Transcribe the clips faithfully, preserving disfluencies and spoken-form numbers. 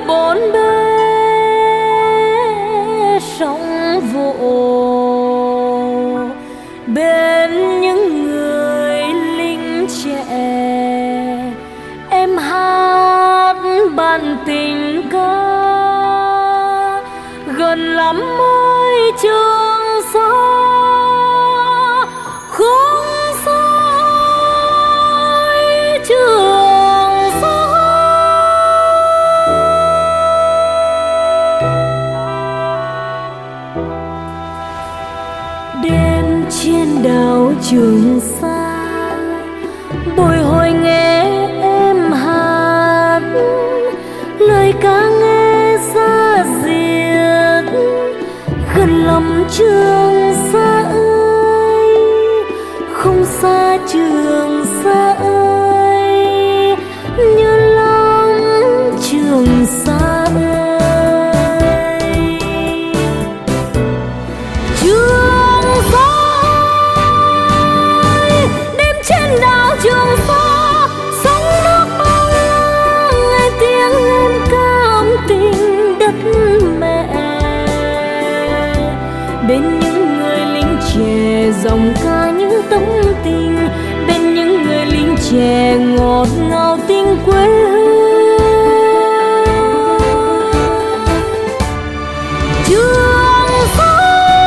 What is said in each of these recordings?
bốn bề sóng vỗ, bên những người lính trẻ em hát bản tình ca. Gần lắm môi trường xa không sai trường xa. Đêm trên đảo Trường Sa bồi hồi nghe em hát lời ca nghe xa diệt. Gần lắm Trường Sa ơi, không xa Trường Sa ơi, nhớ lắm Trường Sa ơi. Trường Sa ơi, đêm trên đảo Trường Sa sóng nước bao la, nghe tiếng em cảm tình đất mẹ. Bên những người lính trẻ dòng ca những tấm tình, bên những người lính trẻ ngọt ngào tình quê hương. Trường Sa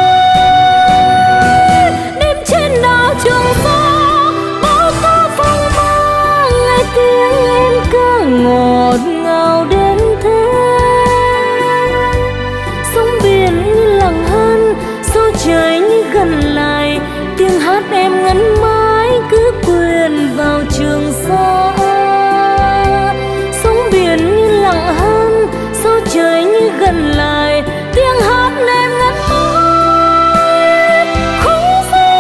ơi, đêm trên đảo Trường Sa bao ca phong ba, nghe tiếng em ca ngọt ngào đến thế. Sóng biển như lặng hơn, sao trời như gần lại, tiếng hát em ngân mãi cứ quyện vào Trường Sa. Sóng biển như lặng hơn, sao trời như gần lại, tiếng hát em ngân mãi không xa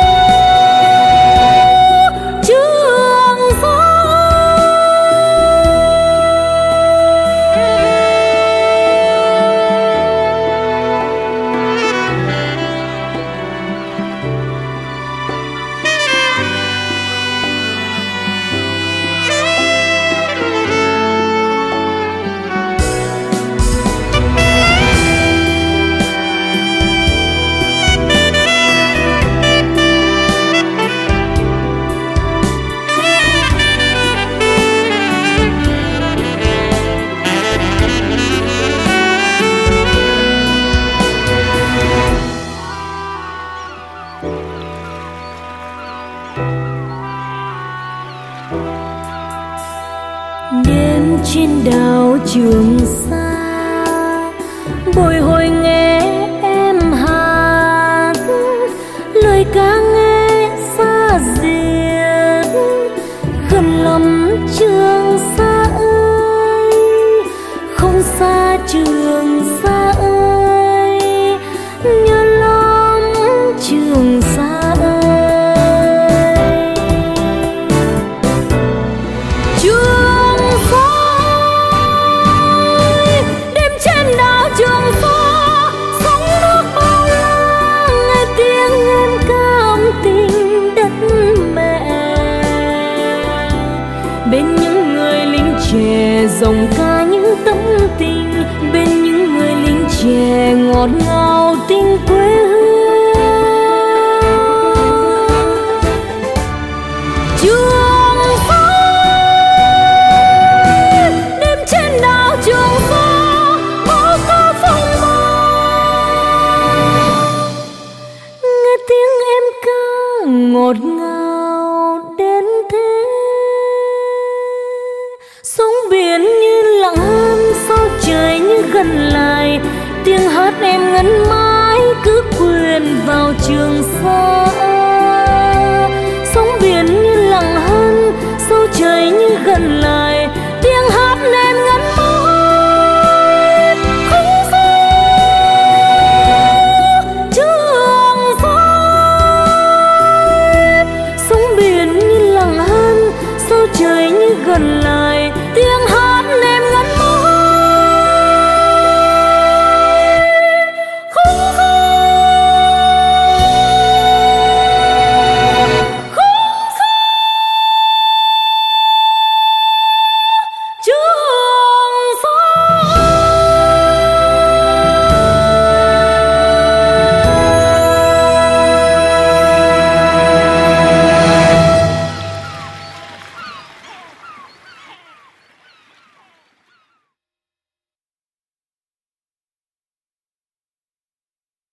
Trường Sa. Đêm trên đảo Trường Sa bồi hồi nghe em hát lời ca nghe xa diệt. Gần lắm Trường Sa ơi, không xa Trường Sa ơi, nhớ lắm Trường Sa ơi. Trường Sa ơi, đêm trên đảo Trường Sa sóng nước bao la, nghe tiếng em cảm tình đất mẹ. Bên những người lính trẻ dòng ca những tấm tình, bên những người lính trẻ ngọt ngào tình quê hương. Trường Sa ơi, đêm trên đảo Trường Sa bao ca phong ba, nghe tiếng em ca ngọt ngào đến thế. Sóng biển như lặng hơn, sao trời như gần lại, tiếng hát em ngân mãi cứ quyện vào Trường Sa. Sóng biển như lặng hơn, sao trời như gần lại, tiếng hát em ngân mãi không xa Trường Sa. Sóng biển như lặng hơn, sao trời như gần lại,